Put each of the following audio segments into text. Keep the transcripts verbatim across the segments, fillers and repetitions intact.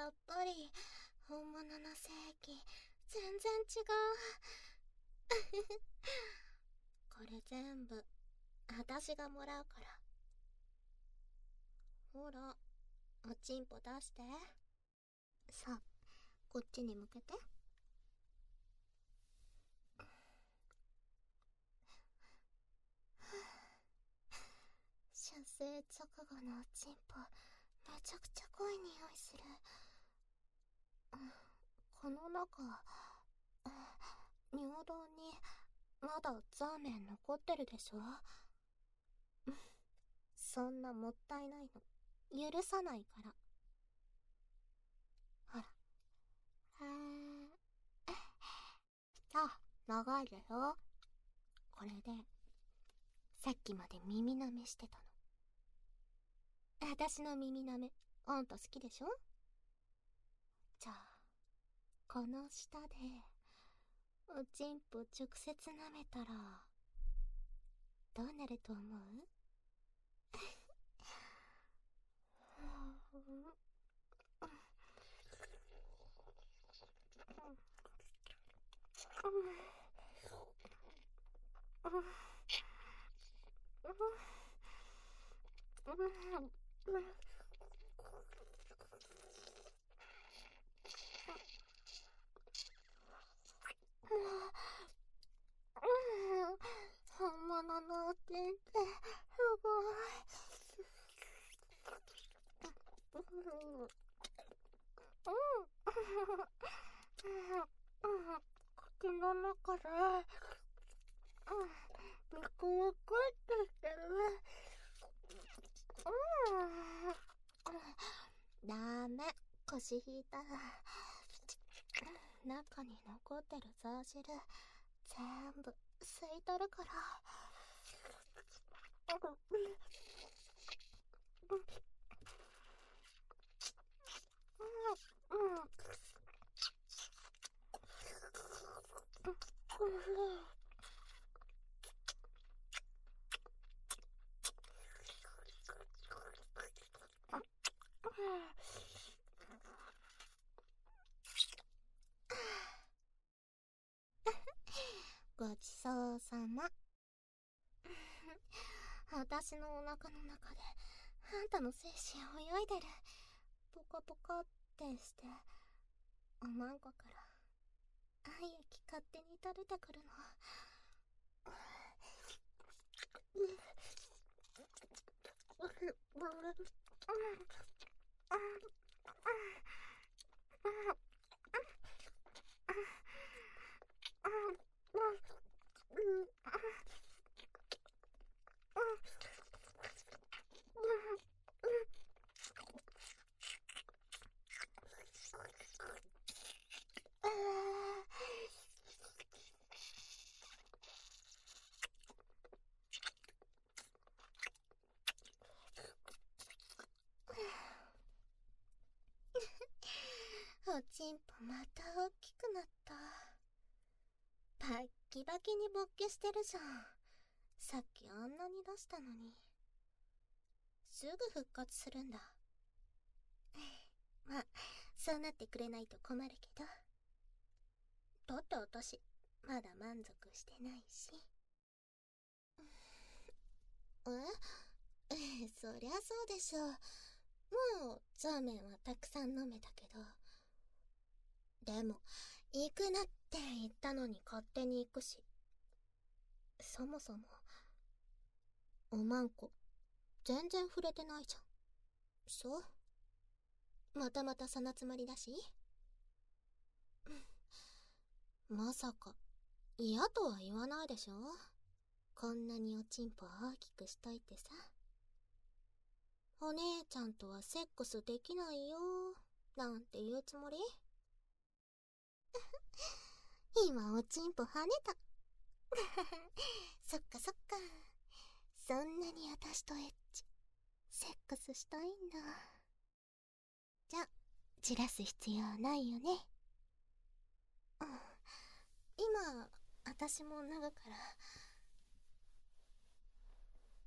やっぱり本物の正規全然違う。これ全部私がもらうから。ほら、おちんぽ出して。さあ、こっちに向けて。出生直後のおちんぽ、めちゃくちゃ濃い匂いする。この中、尿道にまだザーメン残ってるでしょ。そんなもったいないの許さないから。ほら、へー。さあ、長いでよ。これでさっきまで耳舐めしてたの。私の耳舐めあんた好きでしょ。じゃあこの舌でおちんぽ直接舐めたらどうなると思う？本物のおちんってすごい。口の中でミクミクってしてる。ダメ、腰引いたら中に残ってるザー汁全部吸い取るから。ごちそうさま。私のお腹の中であんたの精子泳いでる。ポカポカってしておまんこから愛液勝手に垂れてくるの。おちんぽまた大きくなった。バッキバキに勃起してるじゃん。さっきあんなに出したのに。すぐ復活するんだ。まあそうなってくれないと困るけど。だって私まだ満足してないし。えそりゃそうでしょ。もうザーメンはたくさん飲めたけど。でも行くなって言ったのに勝手に行くし。そもそもおまんこ全然触れてないじゃん。そう、またまたそのつもりだし。まさか嫌とは言わないでしょ。こんなにおちんぽ大きくしといてさ。お姉ちゃんとはセックスできないよなんて言うつもり？今おちんぽ跳ねた。そっかそっか、そんなに私とエッチセックスしたいんだ。じゃあじらす必要ないよね。うん、今私も脱ぐから。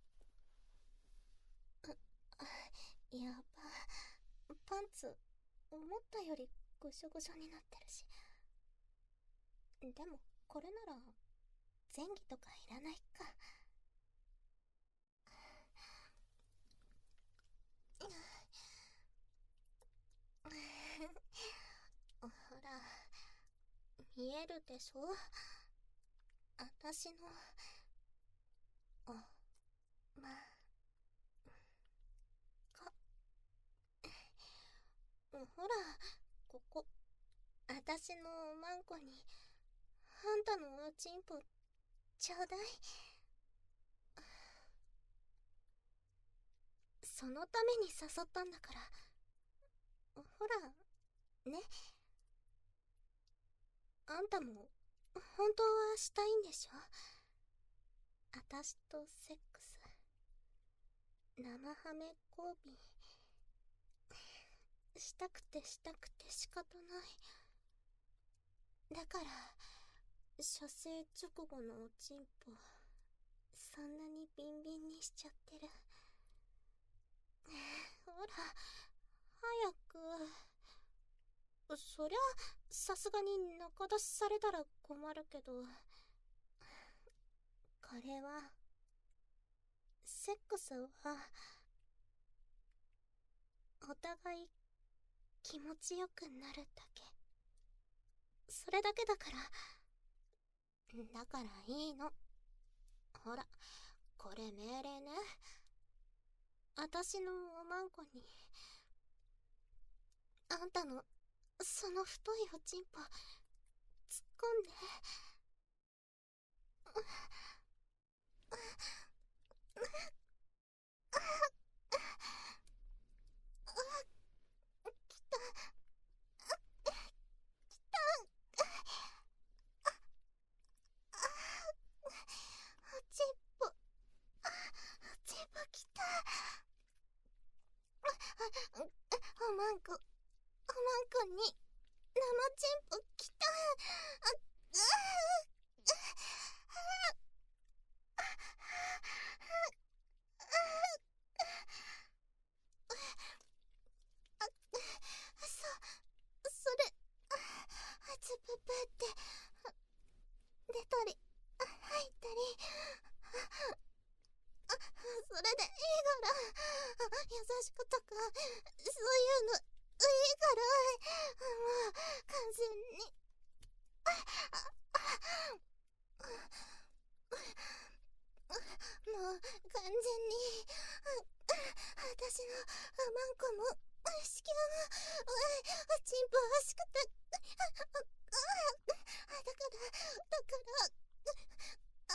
やば、パンツ思ったよりぐしょぐしょになってるし。でもこれなら前儀とかいらないか。ほら、見えるでしょ、あたしのおまか。ほら、ここ、あたしのおまんこにあんたのおちんぽちょうだい。そのために誘ったんだから。ほらね、あんたも本当はしたいんでしょ、あたしとセックス。生ハメ交尾したくてしたくて仕方ない。だから射精直後のおちんぽそんなにビンビンにしちゃってる。ほら早く。そりゃさすがに中出しされたら困るけど、これはセックスはお互い気持ちよくなるだけ、それだけだから。だからいいの。ほらこれ命令ね。あたしのおまんこにあんたのその太いおちんぽ突っ込んで。おまんこ、おまんこに生チンポきた。あ、うそ、それ、あつぷぷって出たり入ったり、それでいいから、優しくとかそういうのいいから、もう完全にもう完全に私のおまんこも子宮もおちんぽ欲しくて、だからだからあ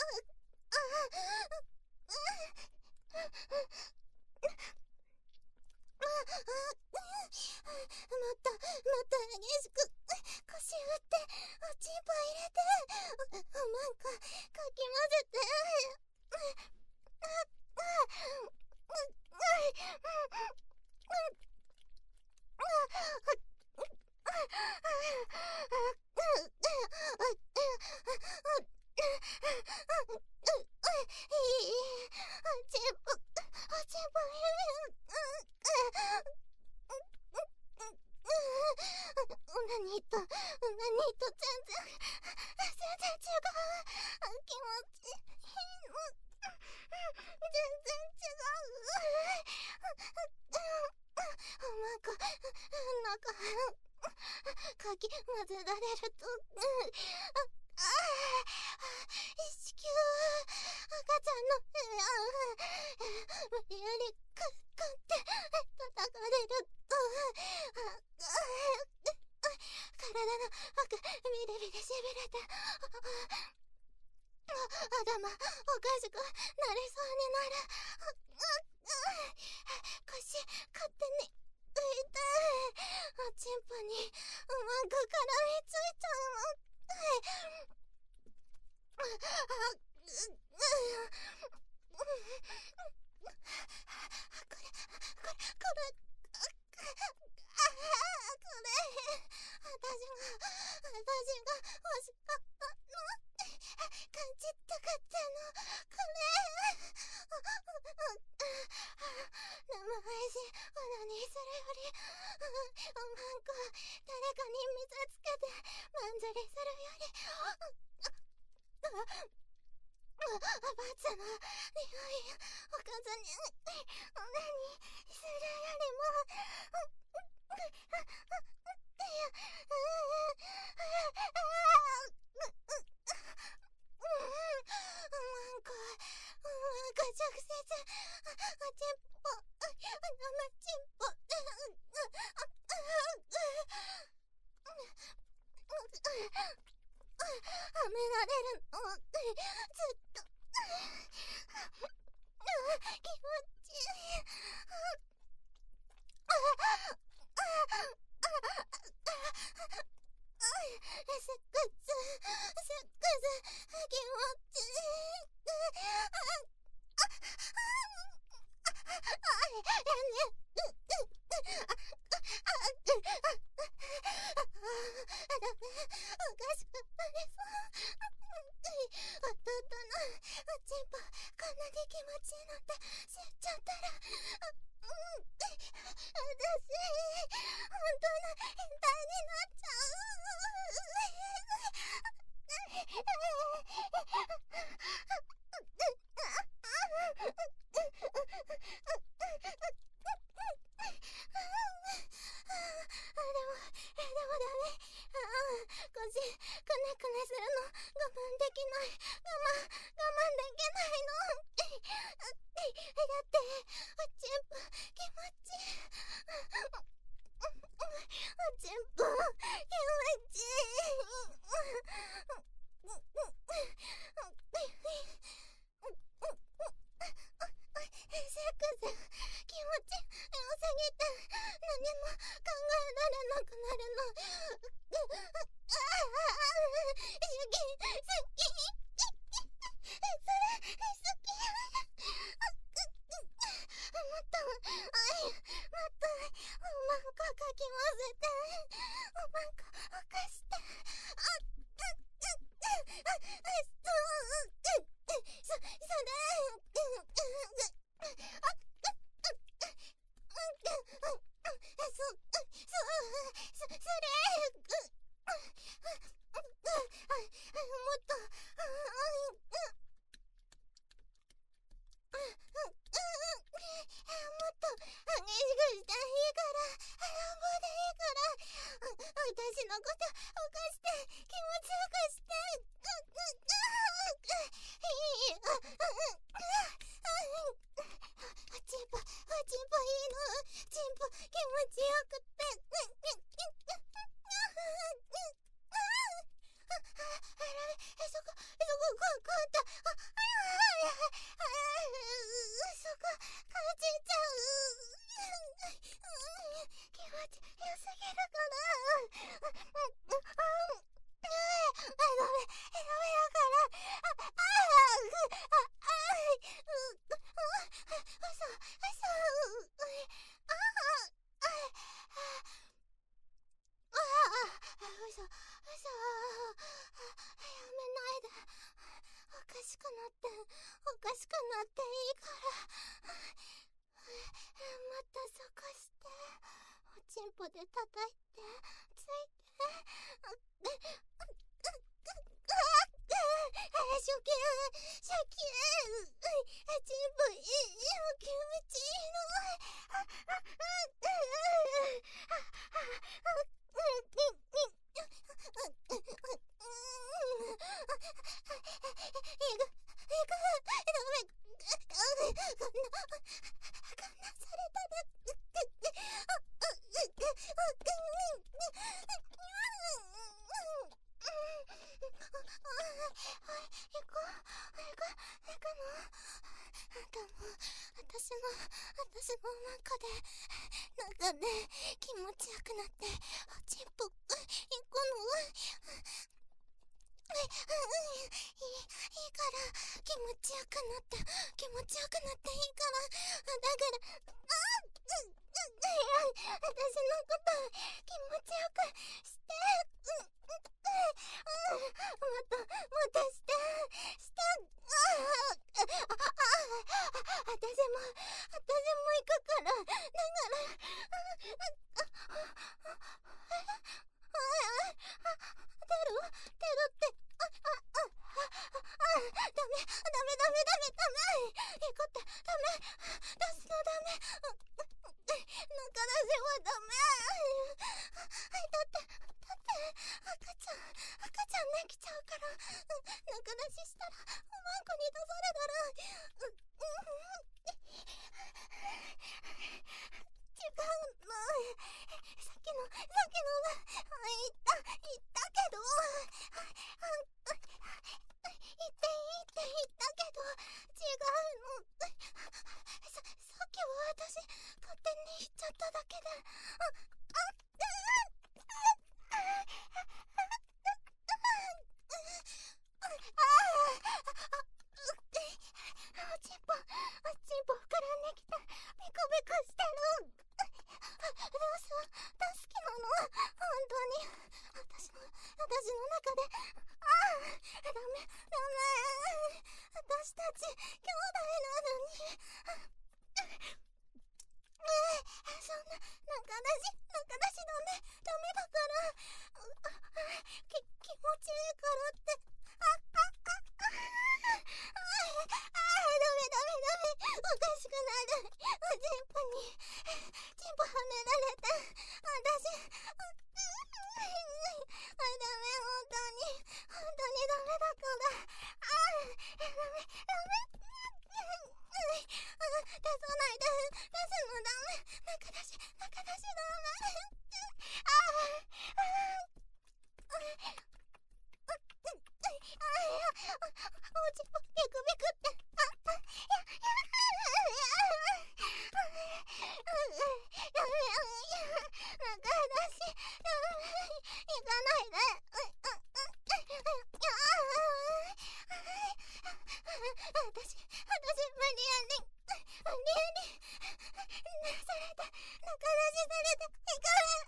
もっともっと激しく腰振っておちんぽ入れて、おまんこかき混ぜて。何と何と全然全然違う気持ちいいの。全然違う。おまんこ中かき混ぜられると、ああ子宮赤ちゃんの無理やりかかって叩かれると、体の奥ビリビリしびれて頭おかしくなりそうになる。腰勝手に浮いておちんぽにおまんこ絡みついちゃうの。これこれこれ私が、私が欲しかったの。感じた感ちゃのこれ生配信オナニーするよりおまんこ誰かに水つけてまんざりするよりおばあちゃんの匂いおかずにオナニーするよりも直接おちんぽ生ちんぽはめられるのずっと気持ちいいすっくずすっくず気持ちいいで叩いてついてショキューシャキュー全部いい気持ちいいの私の中でなんかね気持ちよくなっておちんぽ行くのいい、いいから、気持ちよくなって、気持ちよくなっていいから、だから、あう、う、私のこと気持ちよくして、う、う、う、もっと、もっとして、して、ああ、あ、あ、私も、私も行くから、だから、あ、あ、あ、テロ、テロって、あ、あ、あ、あ、ダメ、ダメ、ダメ、ダメ、ダメ、いいこと、ダメ、出すのダメ、中出しはダメ、だって、だって、赤ちゃん、赤ちゃんできちゃうから、中出ししたら、おまんこに出されたら、う、うん、違うの、さっきの、さっきのは、言った、言ったけど、言っていいって言ったけど、違うの。さ、さっきは私、勝手に言っちゃっただけで、あ、あ、おちんぽ、おちんぽ膨らんできた。ビクビクしてる。どうす、助けなの本当に。私の、私の中で、ああ、ダメ、ダメ。私たち、兄弟なのに。そんな、中出し、中出しダメ、ダメだから。き、気持ちいいからって。あ、あ、あ、あ、あ、あ、ダメダメダメ、おかしくなる。おちんぽに、ちんぽはめられた。私、あ、ダメ、本当に、本当にダメだから。あ、ダメ、ダメ。出さないで、出すのダメ。中出し、中出しダメ。ああ、ああ。おちんぽ、ビクビクって。あ、あ、や、や、中出し、行かないで。私、私、無理やり、無理やり、されて、中出しされて、行かない。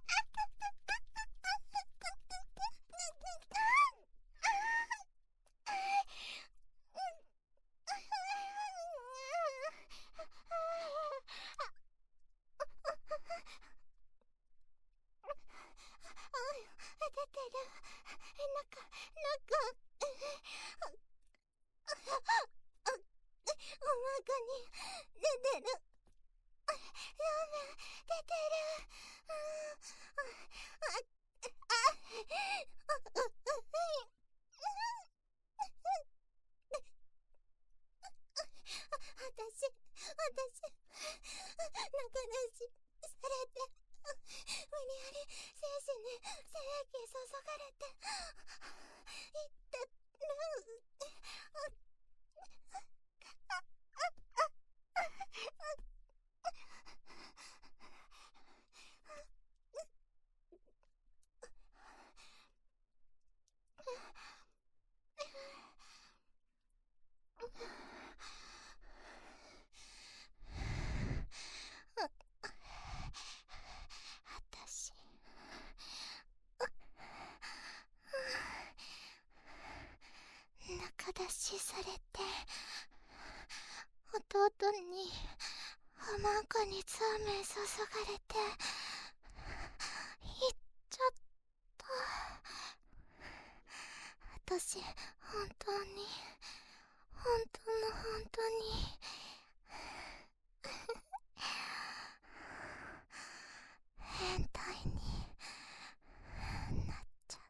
出てる。中、中、お腹に出てる。ラーメン出てる。あ、私、私、中出しされて、無理やり精子に精液注がれて、いってる。私、中出しされて、弟に浜岡にザーメン注がれて、行っちゃった。私、本当に、本当の本当に、変態になっちゃった。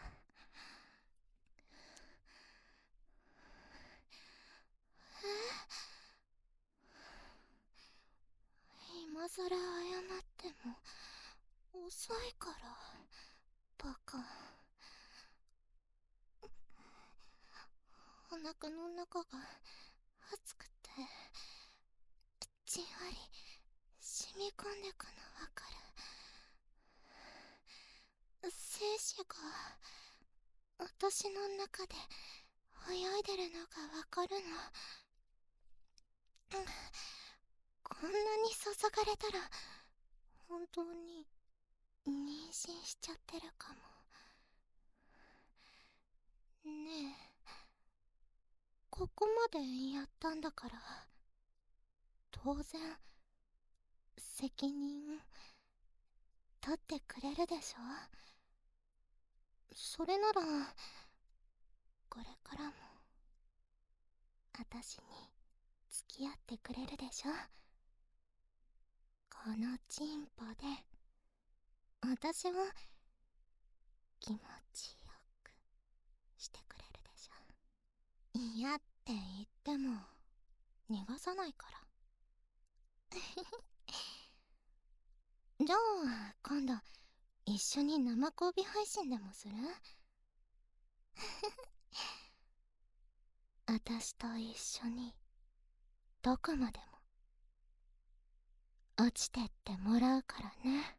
今さら謝っても遅いから、バカ。お腹の中が熱くて、じんわり染み込んでくのわかる。精子が私の中で泳いでるのがわかるの。こんなに注がれたら本当に妊娠しちゃってるかも。ねえ、ここまでやったんだから当然責任取ってくれるでしょ。それならこれからも私に付き合ってくれるでしょ。このチンポで私を気持ちよくしてくれるでしょ。嫌って言っても逃がさないからじゃあ今度一緒に生交尾配信でもする私と一緒にどこまでも落ちてってもらうからね。